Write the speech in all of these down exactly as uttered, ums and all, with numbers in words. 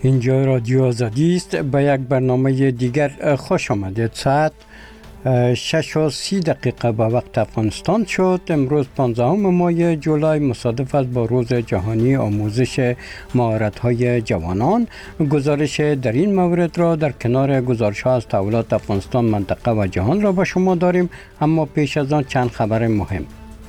اینجا رادیو آزادی است. به یک برنامه دیگر خوش آمدید. ساعت شش و سی دقیقه به وقت افغانستان شد. امروز پانزدهم ماه جولای مصادف است با روز جهانی آموزش مهارت‌های جوانان. گزارش در این مورد را در کنار گزارش‌ها از تحولات افغانستان، منطقه و جهان را به شما داریم، اما پیش از آن چند خبر مهم.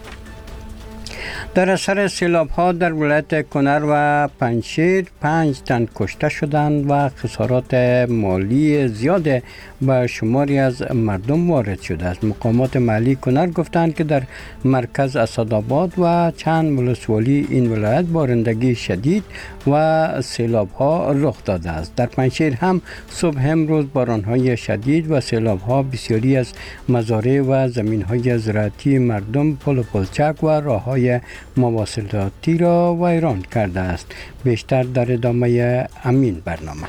در اثر سیلاب‌ها در ولایت کنر و پنجشیر پنج تن کشته شدند و خسارات مالی زیاد به شماری از مردم وارد شده است. مقامات محلی کنر گفتند که در مرکز اسدآباد و چند ولسوالی این ولایت بارندگی شدید و سیلاب‌ها رخ داده است. در پنجشیر هم صبح امروز باران‌های شدید و سیلاب‌ها بسیاری از مزارع و زمین‌های زراعتی مردم، پل و پلچک و راه‌های مواصلاتی را ویران کرده است. بیشتر در ادامه امین برنامه.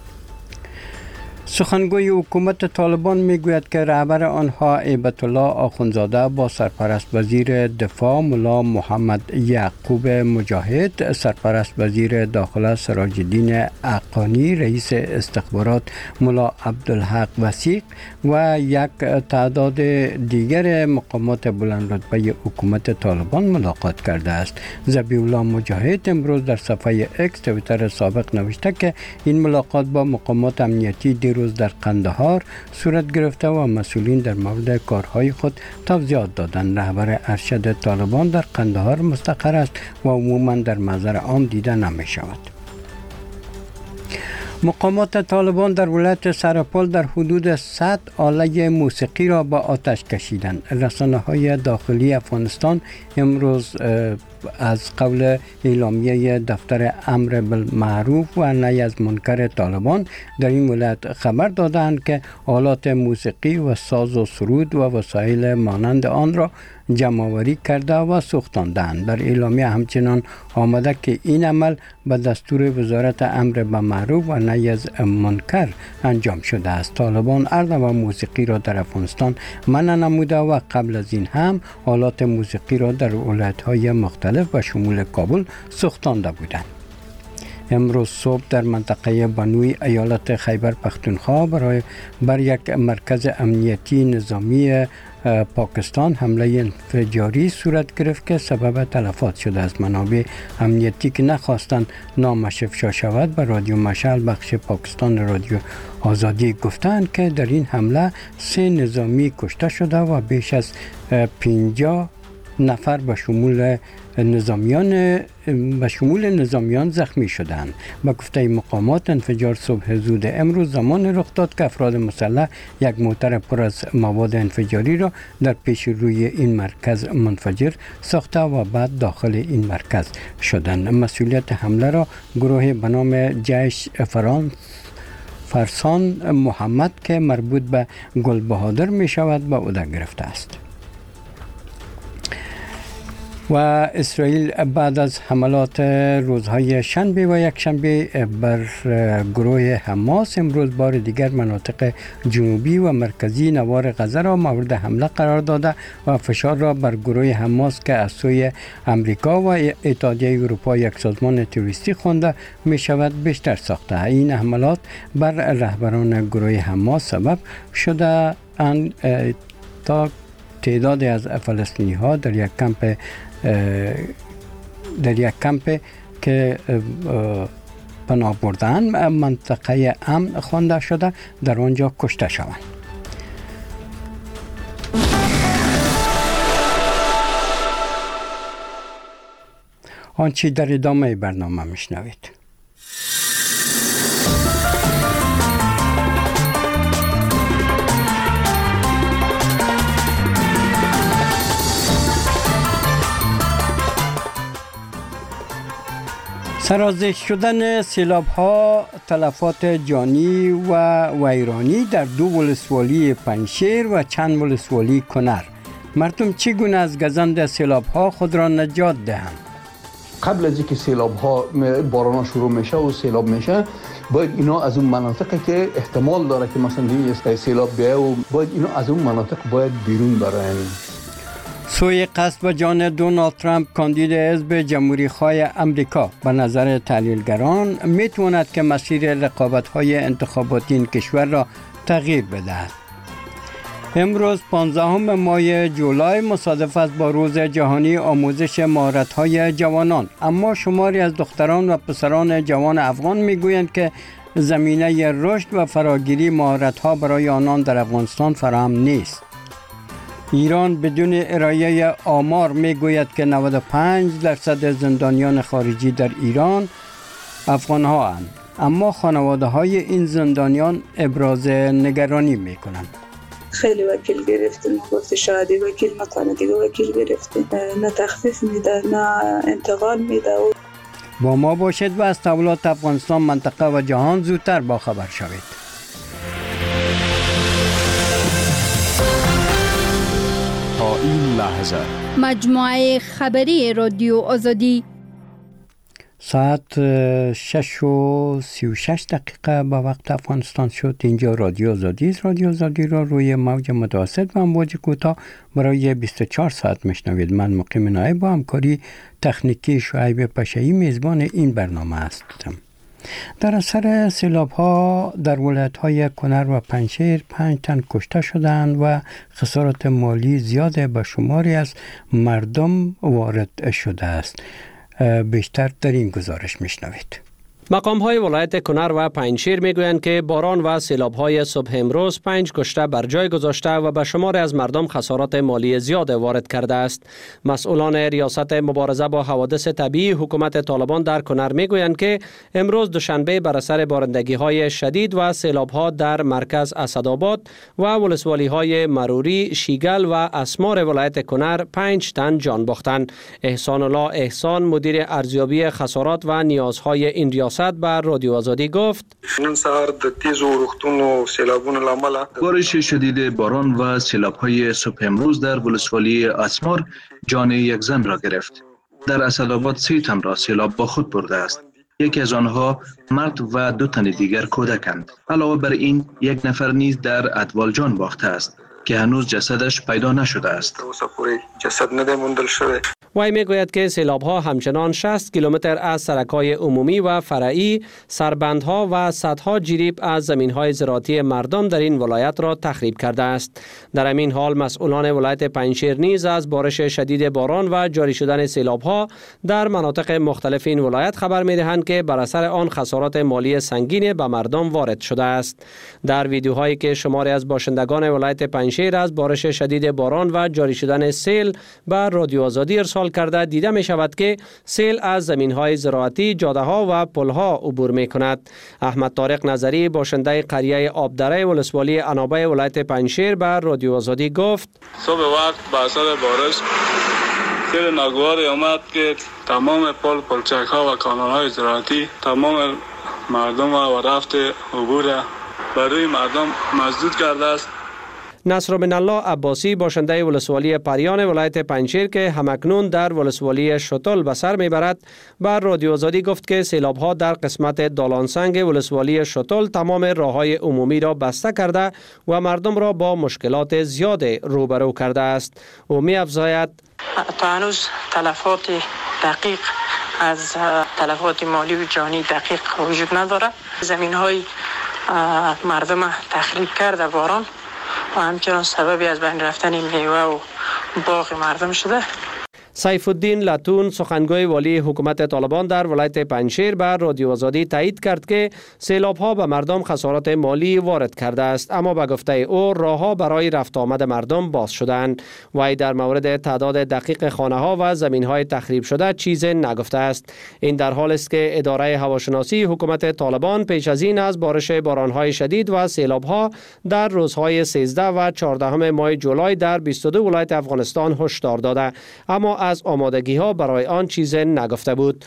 سخنگوی حکومت طالبان میگوید که رهبر آنها هیبت الله آخوندزاده با سرپرست وزیر دفاع ملا محمد یعقوب مجاهد، سرپرست وزیر داخله سراج الدین حقانی، رئیس استخبارات ملا عبدالحق وثیق و یک تعداد دیگر مقامات بلند رتبه حکومت طالبان ملاقات کرده است. ذبیح الله مجاهد امروز در صفحه اکس توییتر سابق نوشته که این ملاقات با مقامات امنیتی دیروز در قندهار صورت گرفته و مسئولین در مورد کارهای خود توضیحات دادند. رهبر ارشد طالبان در قندهار مستقر است و عموما در محضر عام دیده نمی شود. مقامات طالبان در ولایت سرپل در حدود صد آله موسیقی را به آتش کشیدند. رسانه‌های داخلی افغانستان امروز از قول اعلامیه دفتر امر بالمعروف و نهی از منکر طالبان در این ولایت خبر دادند که آلات موسیقی و ساز و سرود و وسایل مانند آن را جمع‌آوری کرده و سوختاندند. در اعلامیه همچنان آمده که این عمل به دستور وزارت امر بالمعروف و نهی از منکر انجام شده است. طالبان ارد و موسیقی را در افغانستان منع نموده و قبل از این هم آلات موسیقی را در ولایت‌های مختلف و شمول کابل سوختانده بودند. امروز صبح در منطقه بنوی ایالت خیبر پختونخوا برای بر یک مرکز امنیتی نظامی پاکستان حمله انفجاری صورت گرفت که سبب تلفات شده است. منابع امنیتی که نخواستند نامش افشا شود به رادیو مشعل بخش پاکستان رادیو آزادی گفتند که در این حمله سه نظامی کشته شده و بیش از پنجاه نفر به شمول نظامیان به شمول نظامیان زخمی شدند. با گفته مقامات انفجار صبح زود امروز زمان رخ داد که افراد مسلح یک موتر پر از مواد انفجاری را در پیش روی این مرکز منفجر ساخته و بعد داخل این مرکز شدند. مسئولیت حمله را گروه به نام جیش فرانس فرسان محمد که مربوط به گل بهادر می شود به عهده گرفته است. و اسرائیل بعد از حملات روزهای شنبه و یک شنبه بر گروه حماس امروز بار دیگر مناطق جنوبی و مرکزی نوار غزه را مورد حمله قرار داده و فشار را بر گروه حماس که از سوی امریکا و اتحادیه اروپا یک سازمان تروریستی خوانده می شود بیشتر ساخته. این حملات بر رهبران گروه حماس سبب شده اند تا تعدادی از فلسطینی ها در یک کمپ در یک کمپ که پناه بردند منطقه امن خوانده شده در آنجا کشته شوند. آنچه در ادامه برنامه میشنوید. سرازیر شدن سیلاب ها، تلفات جانی و ویرانی در دو ولسوالی پنجشیر و چند ولسوالی کنر. مردم چگونه از گزند سیلاب ها خود را نجات دهند؟ قبل از اینکه سیلاب ها باران شروع میشه و سیلاب میشه، باید اینا از اون مناطقی که احتمال داره که مثلا سیلاب بیایه و باید اینا از اون مناطق باید بیرون برن. سوی قصد به جان دونالد ترامپ کاندید حزب جمهوری‌خواه امریکا به نظر تحلیلگران میتواند که مسیر رقابت‌های انتخاباتی این کشور را تغییر بدهد. امروز پانزدهم ماه جولای مصادف است با روز جهانی آموزش مهارت‌های جوانان، اما شماری از دختران و پسران جوان افغان میگویند که زمینه رشد و فراگیری مهارت‌ها برای آنان در افغانستان فراهم نیست. ایران بدون ارائه آمار میگوید که نود و پنج درصد زندانیان خارجی در ایران افغان‌ها اند، اما خانواده های این زندانیان ابراز نگرانی میکنند. خیلی وکیل گرفتیم، گفت شاهدی وکیل نکنه، دیگه وکیل گرفتیم، نه تخفیف میده نه انتقال میده. با ما باشید و از تحولات افغانستان، منطقه و جهان زودتر با خبر شوید. تا این لحظه مجموعه خبری رادیو آزادی ساعت شش و سی و شش دقیقه به وقت افغانستان شد. اینجا رادیو آزادی است. رادیو آزادی را روی موج متوسط و امواج کوتاه برای بیست و چهار ساعت میشنوید. من مقیم نایب با همکاری تکنیکی شعیب پشایی میزبان این برنامه هستم. در اثر سیلاب ها در ولایت های کنر و پنجشیر پنج تن کشته شدند و خسارات مالی زیاد به شماری از مردم وارد شده است. بیشتر در این گزارش میشنوید. مقام‌های ولایت کنر و پنجشیر میگویند که باران و سیلاب‌های صبح امروز پنج کشته بر جای گذاشته و به شمار از مردم خسارات مالی زیاد وارد کرده است. مسئولان ریاست مبارزه با حوادث طبیعی حکومت طالبان در کنر میگویند که امروز دوشنبه بر اثر بارندگی‌های شدید و سیلاب‌ها در مرکز اسدآباد و ولسوالی‌های مروری، شیگل و اسمار ولایت کنر پنج تن جان باختند. احسان الله احسان مدیر ارزیابی خسارات و نیازهای این ریاست بر رادیو آزادی گفت: نن سهار د تیز اورښتونو و سیلابونو له امله بارش شدید باران و سیلاب‌های صبح امروز در ولسوالی اسمار جان یک زن را گرفت. در اسدآباد سه تن را سیلاب با خود برده است. یکی از آنها مرد و دو تن دیگر کودکند. علاوه بر این یک نفر نیز در ادوال جان باخته است که هنوز جسدش پیدا نشده است. اوسه پورې جسد نه دی موندل شوی. وی میگوید که سیلاب‌ها همچنان شصت کیلومتر از سرک‌های عمومی و فرعی، سربندها و صدها جریب از زمین‌های زراعتی مردم در این ولایت را تخریب کرده است. در همین حال مسئولان ولایت پنجشیر نیز از بارش شدید باران و جاری شدن سیلاب‌ها در مناطق مختلف این ولایت خبر می‌دهند که بر اثر آن خسارات مالی سنگین به مردم وارد شده است. در ویدیوهایی که شماری از باشندگان ولایت پنجشیر از بارش شدید باران و جاری شدن سیل بر رادیو آزادی ارسال کرده دیده می شود که سیل از زمین‌های زراعتی، جاده‌ها و پل‌ها عبور می کند. احمد طارق نظری باشنده قریه آبدره ولسوالی انابه ولایت پنجشیر بر رادیو آزادی گفت: صبح وقت با اثر بارش سیل ناگواری آمد که تمام پل، پلچک‌ها و کانال‌های زراعتی تمام مردم و رفت عبور برای مردم مسدود کرده است. نصر بن الله عباسی باشنده ولسوالی پریان ولایت پنجشیر که همکنون در ولسوالی شتل به سر میبرد بر رادیو آزادی گفت که سیلاب‌ها در قسمت دالانسنگ ولسوالی شتل تمام راه‌های عمومی را بسته کرده و مردم را با مشکلات زیاد روبرو کرده است. او می‌افزاید: تا هنوز تلفات دقیق از تلفات مالی و جانی دقیق وجود نداره. زمین‌های مردم تخریب کرده باران و همچنان سببی از بین رفتن میوه و باغ مردم شده. سیف الدین لتون سخنگوی والی حکومت طالبان در ولایت پنجشیر بر رادیو آزادی تایید کرد که سیلاب‌ها به مردم خسارات مالی وارد کرده است، اما به گفته او راه‌ها برای رفت آمد مردم باز شدند. وی در مورد تعداد دقیق خانه‌ها و زمین‌های تخریب شده چیزی نگفته است. این در حال است که اداره هواشناسی حکومت طالبان پیش از این از بارش باران‌های شدید و سیلاب‌ها در روزهای سیزده و چهاردهم ماه جولای در بیست و دو ولایت افغانستان هشدار داده، اما از آمادگی ها برای آن چیز نگفته بود.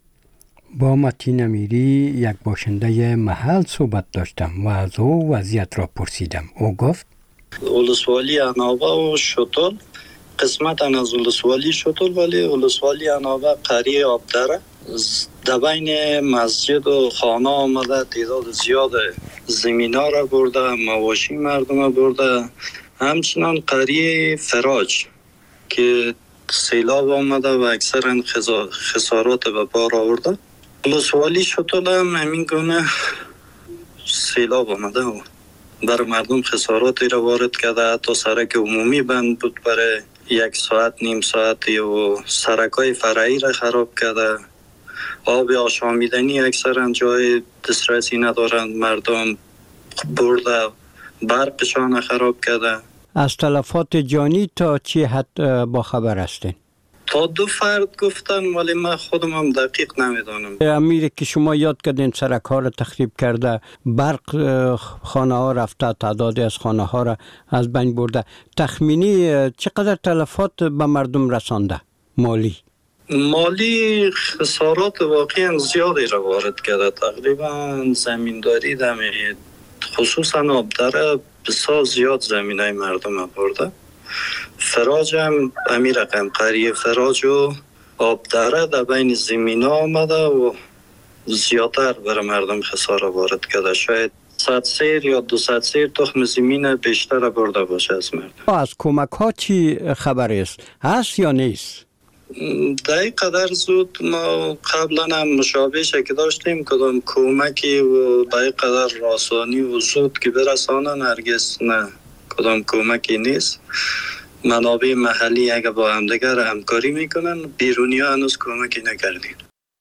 با متین امیری یک باشنده محل صحبت داشتم و از او وضعیت را پرسیدم. او گفت: ولسوالی انابه و شتل قسمت از ولسوالی شتل ولی ولسوالی انابه قریه آبدره در بین مسجد و خانه آمده، تعداد زیاد زمینا را برده، مواشی مردم را برده. همچنان قریه فراج که سیلاب آمده و اکثرا خسارات به بار آورده. ولسوالی شتل هم همین گونه سیلاب آمده و برای مردم خساراتی را وارد کرده. حتی سرک عمومی بند بود برای یک ساعت نیم ساعتی و سرکای فرعی را خراب کرده. آب آشامیدنی اکثرا جای دسترسی ندارند مردم، برده برقشان خراب کرده. از تلفات جانی تا چی حد با خبر هستین؟ تا دو فرد گفتن ولی من خودم هم دقیق نمیدانم. امیری که شما یاد کردین سرک ها را تخریب کرده، برق خانه ها رفته، تعدادی از خانه ها را از بین برده، تخمینی چقدر تلفات به مردم رسانده مالی؟ مالی خسارات واقعا زیادی را وارد کرده. تقریبا زمینداری دمی خصوصا آبدره بسیار زیاد زمین های مردم برده. فراج هم امی رقم قریه فراج و آبدره در بین زمین ها آمده و زیادتر برای مردم خساره وارد کرده. شاید صد سیر یا دو صد سیر تخم زمین بیشتر برده باشه از مردم. از کمک ها چی خبر است؟ هست یا نیست؟ در این قدر زود ما قبلا هم مشابه که داشتیم کدام کمکی و در این قدر راسانی و زود که برسانن هرگز نه، کدام کمکی نیست. منابع محلی اگه با همدیگر همکاری میکنن، بیرونی ها هنوز کمکی نکردین.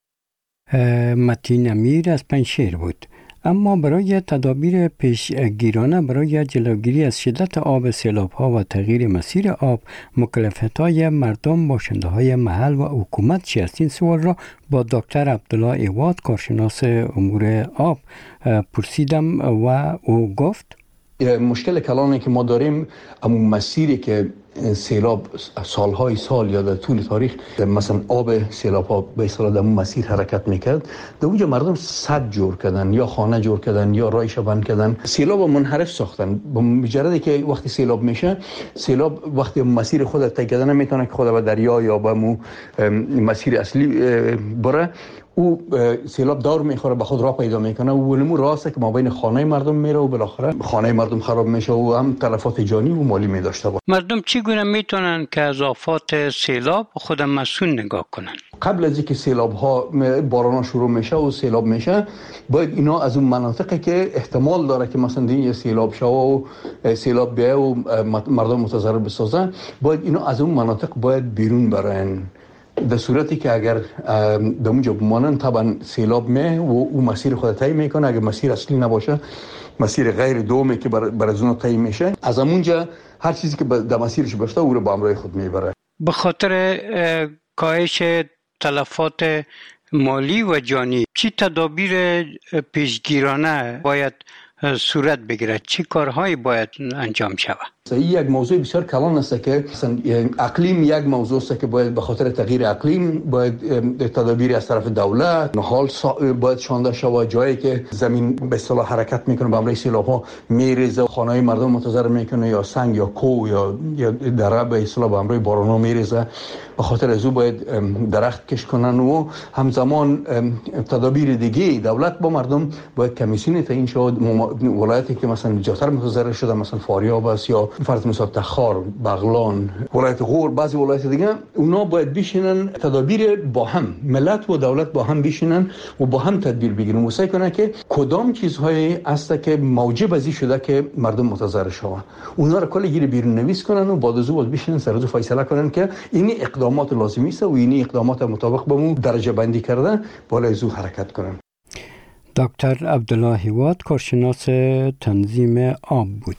متین امیر از پنجشیر بود. اما برای تدابیر پیشگیرانه برای جلوگیری از شدت آب، سیلاب‌ها و تغییر مسیر آب، مکلفیت‌های مردم، باشنده‌های محل و حکومت چی است؟ این سوال را با دکتر عبدالله ایواد کارشناس امور آب پرسیدم و او گفت مشکل کلانی که ما داریم اما مسیری که سیلاب سالهای سال یا در طول تاریخ مثلا آب سیلاب ها به اصطلاح در مسیر حرکت میکرد، در اونجا مردم سد جور کردن یا خانه جور کردن یا رایش بند کردن، سیلاب منحرف ساختن. با مجرد که وقتی سیلاب میشه، سیلاب وقتی مسیر خود طی کردن نمیتونه که خود به دریا یا به مو مسیر اصلی بره، او سیلاب دور میخوره، به خود راه پیدا میکنه و ولمو راسته که ما بین خانه مردم میره و بالاخره خانه مردم خراب میشه و هم تلفات جانی و مالی میداشته باشه. مردم چگونه میتونن که از آفات سیلاب خود مسئول نگاه کنن؟ قبل از اینکه سیلاب ها باران شروع میشه و سیلاب میشه، باید اینا از اون مناطقی که احتمال داره که مثلا دیگه سیلاب شه و سیلاب بیه و مردم متضرر بسازن، باید اینا از اون مناطق باید بیرون برن. در صورتی که اگر در اونجا بمانن طبعا سیلاب می و او مسیر خود طی میکنه. اگر مسیر اصلی نباشه، مسیر غیر دومی که بر, بر از اون طی میشه، از اونجا هر چیزی که در مسیرش باشه او رو با همراه خود میبره. به خاطر کاهش تلفات مالی و جانی چی تدابیر پیشگیرانه باید صورت بگیرد؟ چی کارهایی باید انجام شود؟ این یک موضوع بسیار کلان است که اقلیم یک موضوع است که باید به خاطر تغییر اقلیم باید تدابیر از طرف دولت حال باید شانده شود. جایی که زمین به اصطلاح حرکت میکنه به امر سیلاب ها میریزه، خانه‌های مردم متضرر میکنه، یا سنگ یا کوه یا یا دره به اصطلاح به امر باران ها میریزه، به خاطر از او باید درخت کش کنن و همزمان تدابیر دیگه دولت با مردم باید کمیسیون تعیین شود. ولایتی که مثلا جاتر متضرر شده مثلا فاریاب است یا فرض مثال تخار، بغلان، ولایت غور، بعضی ولایت دیگه، اونا باید بشینن تدابیر با هم، ملت و دولت با هم بشینن و با هم تدبیر بگیرن و سعی کنن که کدام چیزهایی است که موجب ازی شده که مردم متضرر شوند، اونا رو کلی گیر بیرون نویس کنن و بعد از اون بشینن سر از فیصله کنن که این اقدامات لازمی است و این اقدامات مطابق به مو درجه بندی کردن بالا از اون حرکت کنن. دکتر عبدالله ایواد کارشناس تنظیم آب بود.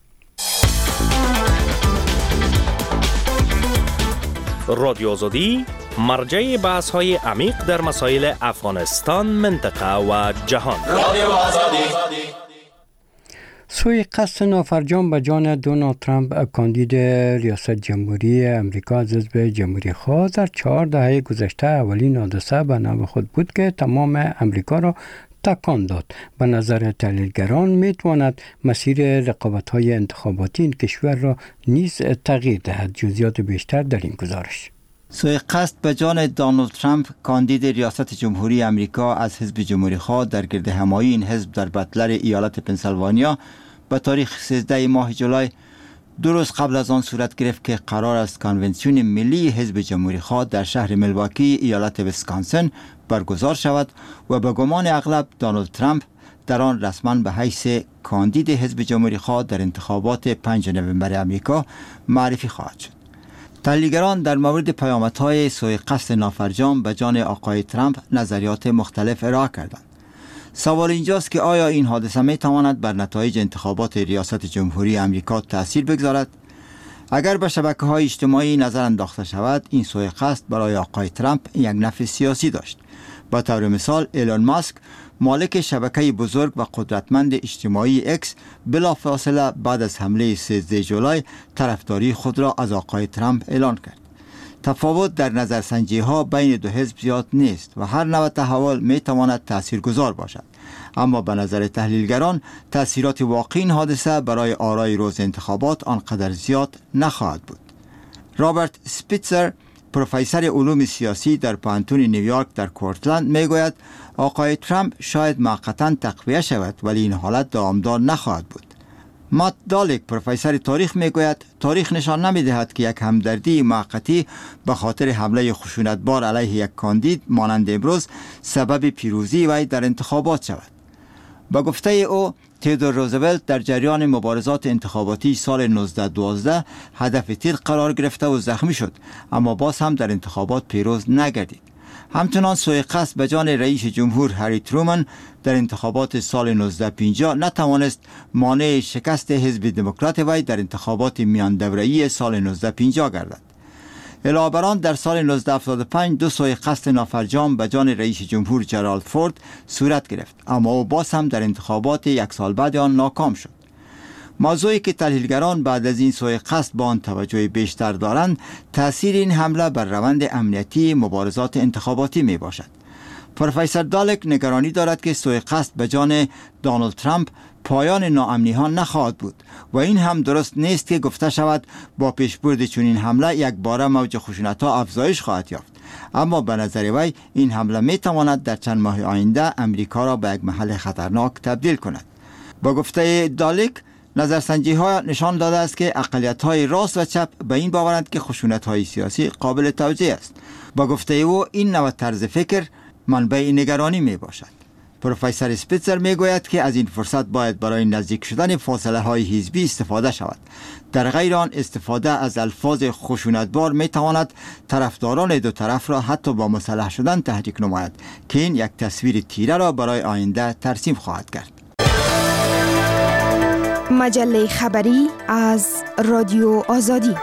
رادیو آزادی مرجع بحث های عمیق در مسائل افغانستان، منطقه و جهان. رادیو آزادی. سوی قصد نافرجام به جان دونالد ترامپ کاندید ریاست جمهوری امریکا از حزب جمهوری خواه در چهار دهه گذشته اولین حادثه به نوع خود بود که تمام امریکا را تکان داد. به نظر تحلیلگران میتواند مسیر رقابت‌های انتخاباتی این کشور را نیز تغییر دهد. جزئیات بیشتر در این گزارش. سوء قصد به جان دونالد ترامپ کاندید ریاست جمهوری امریکا از حزب جمهوری خواه در گرد همایی این حزب در بتلر ایالت پنسیلوانیا به تاریخ سیزده ماه جولای دو روز قبل از آن صورت گرفت که قرار است کانونسیون ملی حزب جمهوری خواه در شهر میلواکی ایالت ویسکانسن برگزار شود و به گمان اغلب دونالد ترامپ در آن رسما به حیث کاندید حزب جمهوری خواه در انتخابات پنجم نوامبر امریکا معرفی خواهد شد. تحلیلگران در مورد پیامدهای سوء قصد نافرجام به جان آقای ترامپ نظریات مختلف ارائه کردند. سوال اینجاست که آیا این حادثه می تواند بر نتایج انتخابات ریاست جمهوری امریکا تأثیر بگذارد؟ اگر به شبکه‌های اجتماعی نظر انداخته شود، این سوء قصد برای آقای ترامپ یک نفع سیاسی داشت. به طور مثال ایلون ماسک مالک شبکه بزرگ و قدرتمند اجتماعی اکس بلافاصله بعد از حمله سیزده جولای طرفداری خود را از آقای ترامپ اعلان کرد. تفاوت در نظرسنجی ها بین دو حزب زیاد نیست و هر نوع تحول می تواند تاثیرگذار باشد، اما به نظر تحلیلگران تاثیرات واقعی این حادثه برای آرای روز انتخابات آنقدر زیاد نخواهد بود. رابرت سپیتزر پروفسور علوم سیاسی در پانتون نیویورک در کورتلند میگوید آقای ترامپ شاید موقتا تقویه شود ولی این حالت دامدار نخواهد بود. مات دالک پروفسور تاریخ میگوید تاریخ نشان نمیدهد که یک همدردی موقتی به خاطر حمله خشونتبار علیه یک کاندید مانند امروز سبب پیروزی وی در انتخابات شود. با گفته او تئودور روزولت در جریان مبارزات انتخاباتی سال نوزده دوازده هدف تیر قرار گرفته و زخمی شد، اما باز هم در انتخابات پیروز نگردید. همچنان سوء قصد به جان رئیس جمهور هری ترومن در انتخابات سال نوزده پنجاه نتوانست مانع شکست حزب دموکرات وی در انتخابات میان دوره‌ای سال نوزده پنجاه گردد. علاوه بر آن در سال نوزده هفتاد و پنج دو سوء قصد نافرجام به جان رئیس جمهور جرالد فورد صورت گرفت، اما او باز هم در انتخابات یک سال بعد آن ناکام شد. موضوعی که تحلیلگران بعد از این سوء قصد با آن توجه بیشتر دارند، تأثیر این حمله بر روند امنیتی مبارزات انتخاباتی می باشد. پروفسور دالک نگرانی دارد که سوء قصد به جان دونالد ترامپ پایان ناامنی ها نخواهد بود و این هم درست نیست که گفته شود با پیشبرد چنین حمله یک باره موج خشونت ها افزایش خواهد یافت، اما به نظر وی این حمله می تواند در چند ماه آینده امریکا را به یک محل خطرناک تبدیل کند. با گفته دالک نظرسنجی ها نشان داده است که اقلیت های راست و چپ به این باورند که خشونت های سیاسی قابل توجیه است. با گفته او این نوع طرز فکر منبع نگرانی می باشد. پروفسور اسپیتزر می گوید که از این فرصت باید برای نزدیک شدن فاصله های حزبی استفاده شود. در غیر آن استفاده از الفاظ خشونتبار می تواند طرفداران دو طرف را حتی با مسلح شدن تحریک نماید که این یک تصویر تیره را برای آینده ترسیم خواهد کرد. مجله خبری از رادیو آزادی.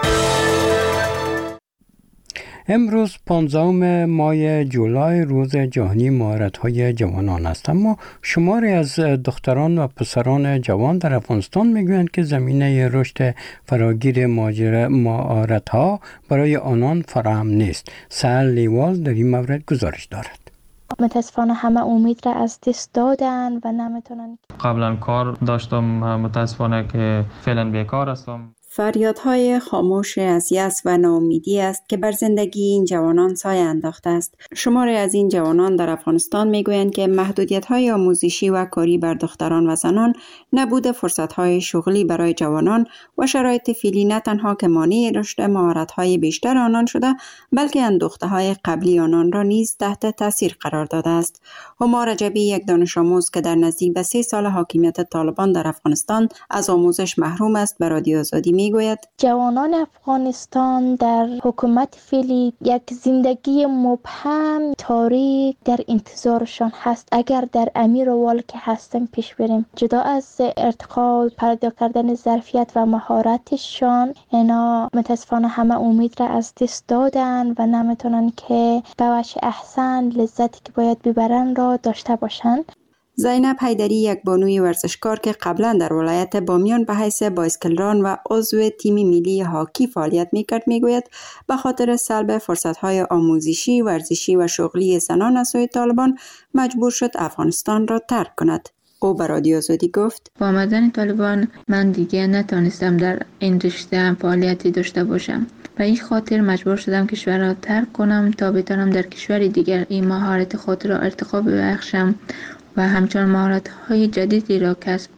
امروز پانزدهم ماه جولای روز جهانی مهارت‌های جوانان است، اما شماری از دختران و پسران جوان در افغانستان میگویند که زمینه رشد فراگیر مهارت‌ها برای آنان فراهم نیست. سهل لیوال در این مورد گزارش دارد. متاسفانه همه امید را از دست دادن و نمیتونن. قبلا کار داشتم، متاسفانه که فعلا بیکار هستم. فریادهای خاموش از یأس و ناامیدی است که بر زندگی این جوانان سایه انداخته است. شماری از این جوانان در افغانستان میگویند که محدودیت‌های آموزشی و کاری بر دختران و زنان، نبود فرصت‌های شغلی برای جوانان و شرایط فعلی نه تنها که مانع رشد مهارت‌های بیشتر آنان شده، بلکه اندوخته‌های قبلی آنان را نیز تحت تاثیر قرار داده است. هما رجبی، یک دانش آموز که در نزدیک به سه سال حاکمیت طالبان در افغانستان از آموزش محروم است، به رادیو آزادی میگوید جوانان افغانستان در حکومت فعلی یک زندگی مبهم تاریک در انتظارشان هست. اگر در امیر وال که هستن پیش بریم، جدا از ارتقا پیدا کردن ظرفیت و مهارتشان، اینا متاسفانه همه امید را از دست دادن و نمیتونن که به وجه احسن لذتی که باید ببرن را داشته باشن. زینب حیدری، یک بانوی ورزشکار که قبلا در ولایت بامیان به حیث بایسکلران و عضو تیم ملی هاکی فعالیت میکرد، میگوید به خاطر سلب فرصت‌های آموزشی، ورزشی و شغلی زنان از سوی طالبان مجبور شد افغانستان را ترک کند. او به رادیو آزادی گفت: با آمدن طالبان من دیگه نتونستم در این رشته فعالیتی داشته باشم. به این خاطر مجبور شدم کشور را ترک کنم تا بتانم در کشور دیگر این مهارت خود را ارتقا ببخشم و همچنان مهارت‌های جدیدی را کسب کنم.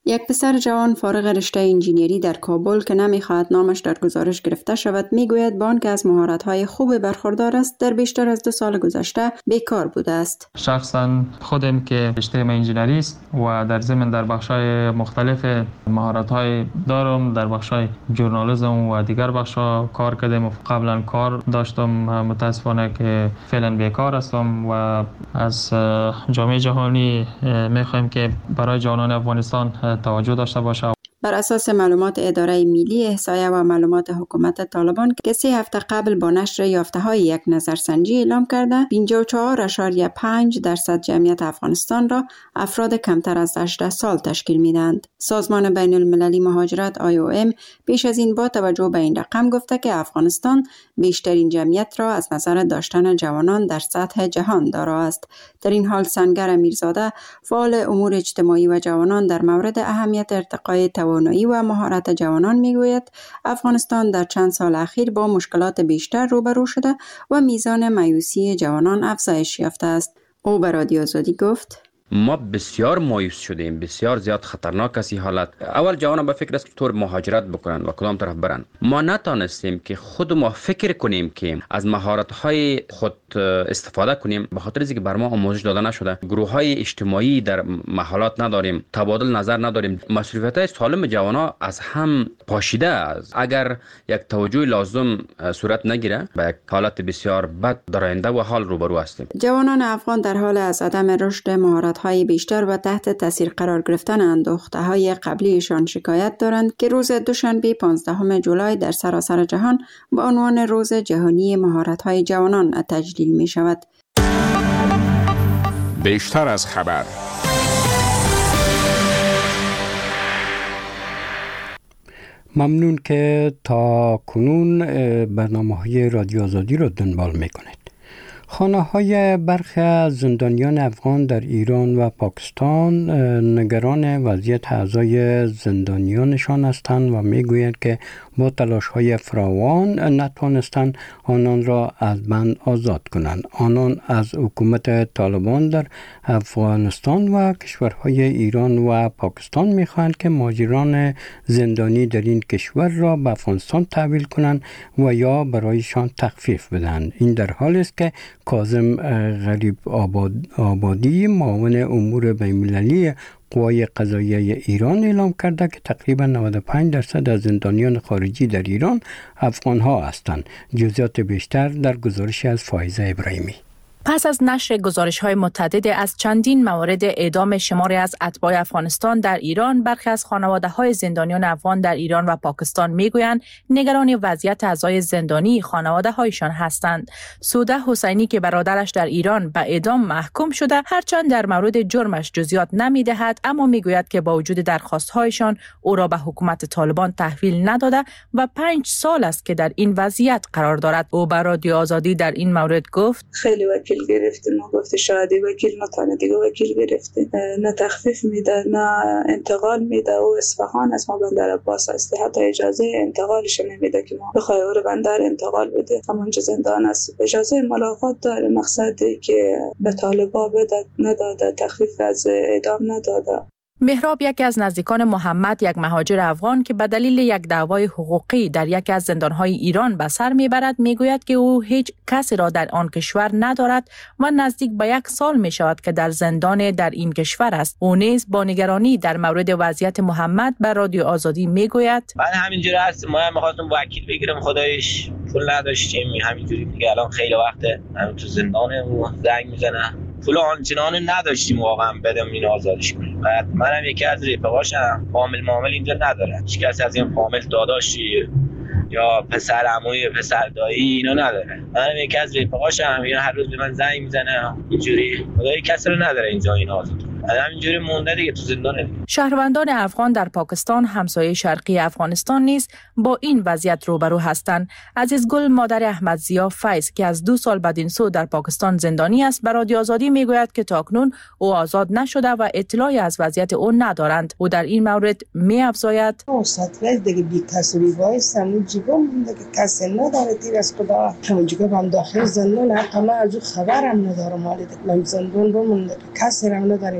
یک پسر جوان فارغ رشته انجینری در کابل که نمیخواهد نامش در گزارش گرفته شود میگوید با آنکه از مهارت‌های خوب برخوردار است در بیشتر از دو سال گذشته بیکار بوده است. شخصا خودم که رشته انجینری است و در ضمن در بخش‌های مختلف مهارت‌های دارم، در بخش‌های ژورنالیسم و دیگر بخش‌ها کار کردم. قبلا کار داشتم، متاسفانه که فعلا بیکار هستم و از جامعه جهانی می‌خوایم که برای جوانان افغانستان توجه داشته باشه. بر اساس معلومات اداره ملی احصایه و معلومات حکومت طالبان که سه هفته قبل با نشر یافته‌های یک نظرسنجی اعلام کرده، پنجاه و چهار اشاریه پنج درصد جمعیت افغانستان را افراد کمتر از هجده سال تشکیل میدهند. سازمان بین المللی مهاجرت آی او ام پیش از این با توجه به این رقم گفته که افغانستان بیشترین جمعیت را از نظر داشتن جوانان در سطح جهان دارا است. در این حال سنگر میرزاده، فعال امور اجتماعی و جوانان، در مورد اهمیت ارتقای توانایی و مهارت جوانان میگوید افغانستان در چند سال اخیر با مشکلات بیشتر روبرو شده و میزان مایوسی جوانان افزایش یافته است. او به رادیو آزادی گفت: ما بسیار مایوس شدیم، بسیار زیاد خطرناک است این حالت. اول جوانان به فکر است که طور مهاجرت بکنن و کدام طرف برن. ما نتانستیم که خود ما فکر کنیم که از مهارت های خود استفاده کنیم، به خاطر اینکه بر ما آموزش داده نشده. گروه های اجتماعی در محلات نداریم، تبادل نظر نداریم. مسئولیت های سالم جوانان از هم پاشیده است. اگر یک توجه لازم صورت نگیره، به یک حالت بسیار بد در آینده و حال روبرو هستیم. جوانان افغان در حال از عدم رشد مهارت های بیشتر و تحت تاثیر قرار گرفتن اندوخته های قبلیشان شکایت دارند که روز دوشنبه پانزدهم جولای در سراسر جهان با عنوان روز جهانی مهارت های جوانان تجلیل می شود. بیشتر از خبر. ممنون که تا کنون برنامه‌های رادیو آزادی را دنبال می‌کنید. خانه‌های برخی از زندانیان افغان در ایران و پاکستان نگران وضعیت اعضای زندانیانشان هستند و میگویند که با تلاش‌های فراوان نتوانستند آنان را از بند آزاد کنند. آنان از حکومت طالبان در افغانستان و کشورهای ایران و پاکستان می‌خواهند که مهاجران زندانی در این کشور را به افغانستان تحویل کنند و یا برایشان تخفیف بدهند. این در حالی است که کاظم غریب آباد آبادی معاون امور بین‌المللی قوای قضاییه ایران اعلام کرده که تقریبا نود و پنج درصد از زندانیان خارجی در ایران افغان ها هستند. جزئیات بیشتر در گزارش از فائزه ابراهیمی. پس از نشر گزارش‌های متعدد از چندین مورد اعدام شماری از اتباع افغانستان در ایران، برخی از خانواده‌های زندانیان افغان در ایران و پاکستان می‌گویند نگران وضعیت اعضای زندانی خانواده‌هایشان هستند. سوده حسینی که برادرش در ایران به اعدام محکوم شده، هرچند در مورد جرمش جزئیات نمی‌دهد، اما می‌گوید که با وجود درخواست‌هایشان او را به حکومت طالبان تحویل نداده و پنج سال است که در این وضعیت قرار دارد. او به رادیو آزادی در این مورد گفت: خیلی وکیل گرفتیم و گفته شادی وکیل نتانه دیگه وکیل گرفتیم، نه تخفیف میده نه انتقال میده. و اصفهان از ما بندر عباس است، حتی اجازه انتقالش نمیده که ما بخوای او رو بندر انتقال بده. همونجا زندان است، اجازه ملاقات داره، مقصدی که به طالبا بده نداده، تخفیف از اعدام نداده. مهراب یکی از نزدیکان محمد، یک مهاجر افغان که به دلیل یک دعوای حقوقی در یکی از زندان‌های ایران به سر میبرد، میگوید که او هیچ کسی را در آن کشور ندارد و نزدیک به یک سال میشود که در زندان در این کشور است. او نیز با نگرانی در مورد وضعیت محمد به رادیو آزادی میگوید: من همینجوری هست، ما می‌خواستم وکیل بگیرم، خدایش پول نداشتیم، همینجوری دیگه الان خیلی وقته همین تو زندانه و زنگ میزنه، پول آنچنان نداشتیم واقعا بدم این آزادش کنیم. بعد منم یکی از رفقاشم، فامیل معامل اینجا نداره، هیچ کسی از این فامیل داداشی یا پسر عموی پسر دایی اینا نداره. منم یکی از رفقاشم، اینا هر روز به من زنگ میزنه اینجوری، خدای کسی رو نداره اینجا این آزاد. همینجوری مونده دیگه تو زندانه. شهروندان افغان در پاکستان، همسایه شرقی افغانستان نیز با این وضعیت روبرو هستند. عزیز گل مادر احمد ضیا فیض که از دو سال بعد این سو در پاکستان زندانی است، به رادیو آزادی میگوید که تاکنون او آزاد نشده و اطلاعی از وضعیت او ندارند. او در این مورد می‌افزاید: اوساتوی دیگه بی کسری وایس همون جیبم مونده که کسی نداره تیر از خدا، همون جیبم هم داخل زندان، حتی من از خبرم ندارم، حالی من زندان رو مونده که کسی هم نداره.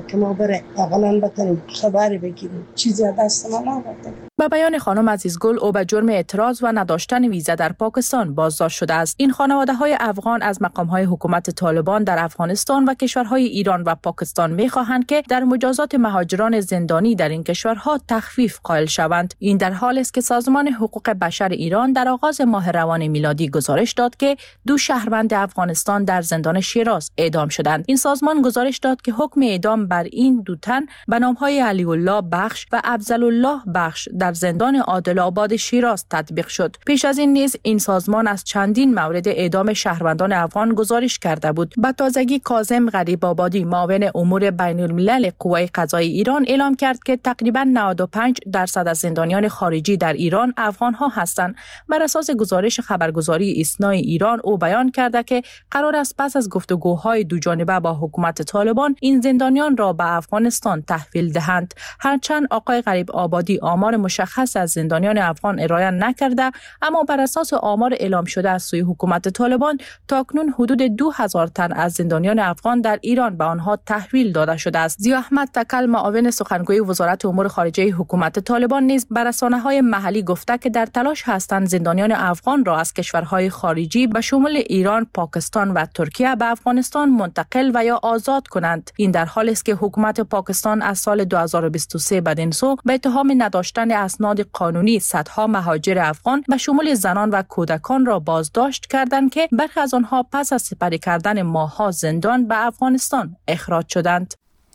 که ما بره اقلان بکنیم خبری بگیریم. چیزی دست ما نبوده. با بیان خانم عزیزگل، او به جرم اعتراض و نداشتن ویزا در پاکستان بازداشت شده است. این خانواده های افغان از مقام های حکومت طالبان در افغانستان و کشورهای ایران و پاکستان می خواهند که در مجازات مهاجران زندانی در این کشورها تخفیف قائل شوند. این در حالی است که سازمان حقوق بشر ایران در آغاز ماه روان میلادی گزارش داد که دو شهروند افغانستان در زندان شیراز اعدام شدند. این سازمان گزارش داد که حکم اعدام بر این دو تن به نام‌های علی الله بخش و افضل الله بخش در زندان عادل آباد شیراز تطبیق شد. پیش از این نیز این سازمان از چندین مورد اعدام شهروندان افغان گزارش کرده بود. به تازگی کاظم غریب آبادی، معاون امور بین الملل قوای قضایی ایران، اعلام کرد که تقریباً نود و پنج درصد از زندانیان خارجی در ایران افغان ها هستند. بر اساس گزارش خبرگزاری ایسنا ایران، او بیان کرده که قرار است پس از گفتگوهای دو جانبه با حکومت طالبان این زندانیان را به افغانستان تحویل دهند. هرچند آقای غریب آبادی آمار مشخص از زندانیان افغان ارائه نکرده، اما بر اساس آمار اعلام شده از سوی حکومت طالبان تاکنون حدود دو هزار تن از زندانیان افغان در ایران به آنها تحویل داده شده است. ضیا احمد تکل، معاون سخنگوی وزارت امور خارجه حکومت طالبان، نیز بر رسانه‌های محلی گفته که در تلاش هستند زندانیان افغان را از کشورهای خارجی به شمول ایران، پاکستان و ترکیه به افغانستان منتقل و یا آزاد کنند. این در حالی است که حکومت پاکستان از سال دو هزار و بیست و سه بدین سو به اتهام نداشتن اسناد قانونی صدها مهاجر افغان به شمول زنان و کودکان را بازداشت کردند که برخی از آنها پس از سپری کردن ماه‌ها زندان به افغانستان اخراج شدند.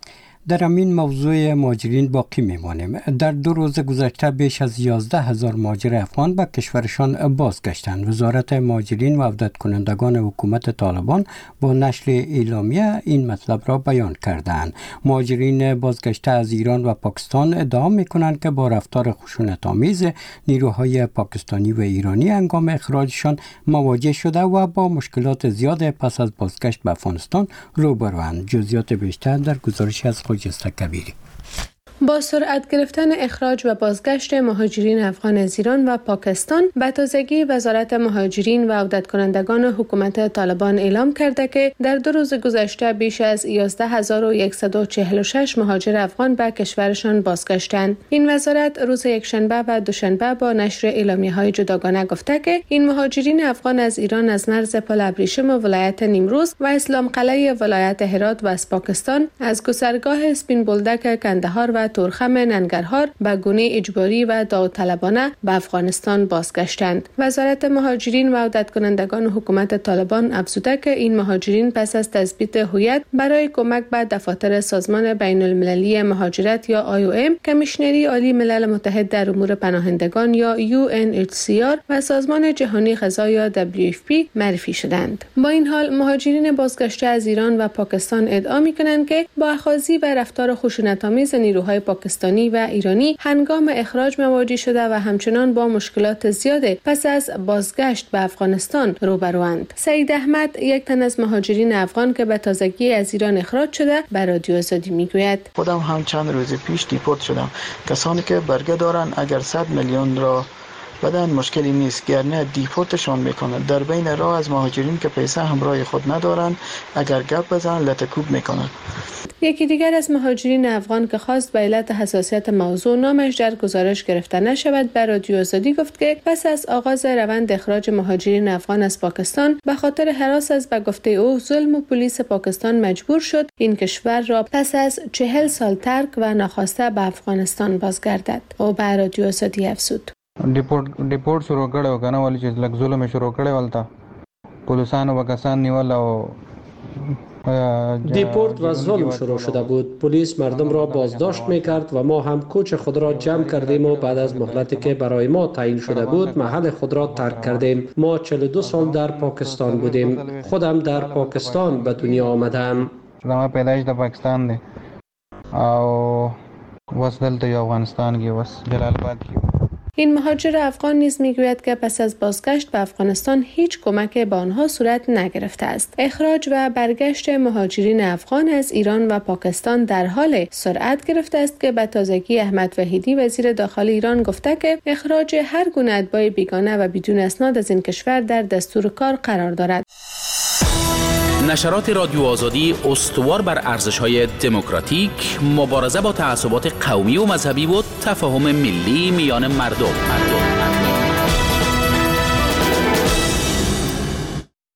در همین موضوع مهاجرین باقی میمانیم. در دو روز گذشته بیش از یازده هزار مهاجر افغان به کشورشان بازگشتند. وزارت مهاجرین و عودت کنندگان حکومت طالبان با نشر اعلامیه این مطلب را بیان کردند. مهاجرین بازگشته از ایران و پاکستان ادعا میکنند که با رفتار خشونت‌آمیز نیروهای پاکستانی و ایرانی هنگام اخراجشان مواجه شده و با مشکلات زیاد پس از بازگشت به افغانستان روبروند. جزئیات بیشتر در گزارش از خجسته کبیری. با سرعت گرفتن اخراج و بازگشت مهاجرین افغان از ایران و پاکستان، به تازگی وزارت مهاجرین و عودت کنندگان حکومت طالبان اعلام کرده که در دو روز گذشته بیش از یازده هزار و صد و چهل و شش مهاجر افغان به کشورشان بازگشتند. این وزارت روز یکشنبه و دوشنبه با نشر اعلامیه‌های جداگانه گفته که این مهاجرین افغان از ایران از مرز پل ابریشم و ولایت نیمروز و اسلام قلعه ولایت هرات و از پاکستان از گذرگاه اسپین بولدک کندهار و تورخم ننگرهار به گونه اجباری و داوطلبانه به افغانستان بازگشتند. وزارت مهاجرین و عودت کنندگان حکومت طالبان افزوده که این مهاجرین پس از تثبیت هویت برای کمک به دفاتر سازمان بین المللی مهاجرت یا آی او ام، کمیشنری عالی ملل متحد در امور پناهندگان یا یو ان اچ سی آر و سازمان جهانی غذا یا دبلیو اف پی معرفی شدند. با این حال مهاجرین بازگشته از ایران و پاکستان ادعا می‌کنند که با اخاذی و رفتار خشونت‌آمیز نیروهای پاکستانی و ایرانی هنگام اخراج مواجه شده و همچنان با مشکلات زیاد پس از بازگشت به افغانستان روبروند. سعید احمد، یک تن از مهاجرین افغان که به تازگی از ایران اخراج شده، به رادیو آزادی میگوید: خودم هم چند روز پیش دیپورت شدم. کسانی که برگه دارن اگر صد میلیون را بدن مشکلی نیست، گرنه دیپورتشان میکنند. در بین راه از مهاجرین که پیسه همراه خود ندارند اگر گپ بزنن لطکوب میکنند. یکی دیگر از مهاجرین افغان که خواست به علت حساسیت موضوع نامش در گزارش گرفته نشود به رادیو آزادی گفت که پس از آغاز روند اخراج مهاجرین افغان از پاکستان به خاطر هراس از به گفته او ظلم و پلیس پاکستان مجبور شد این کشور را پس از چهل سال ترک و ناخواسته به افغانستان بازگردد. او به رادیو آزادی افزود: ډیپورت ډیپورت شروع کړو کنه ولی چې لږ ظلم شروع کړو ولته پولیسانو وکسان نیول او دیپورت و ظلم شروع شده بود. پلیس مردم را بازداشت میکرد و ما هم کوچ خود را جمع کردیم و بعد از مهلتی که برای ما تعیین شده بود محل خود را ترک کردیم. ما چهل و دو سال در پاکستان بودیم. خودم در پاکستان به دنیا آمدم. زما پیدایش در پاکستان دی او وس دلته افغانستان کې وس جلال آباد کې. این مهاجر افغان نیز میگوید که پس از بازگشت به افغانستان هیچ کمک به آنها صورت نگرفته است. اخراج و برگشت مهاجرین افغان از ایران و پاکستان در حال سرعت گرفته است که به تازگی احمد وحیدی وزیر داخلی ایران گفته که اخراج هر گونه اتباع بیگانه و بدون اسناد از این کشور در دستور کار قرار دارد. نشرات رادیو آزادی استوار بر ارزش‌های دموکراتیک، مبارزه با تعصبات قومی و مذهبی و تفاهم ملی میان مردم. مردم.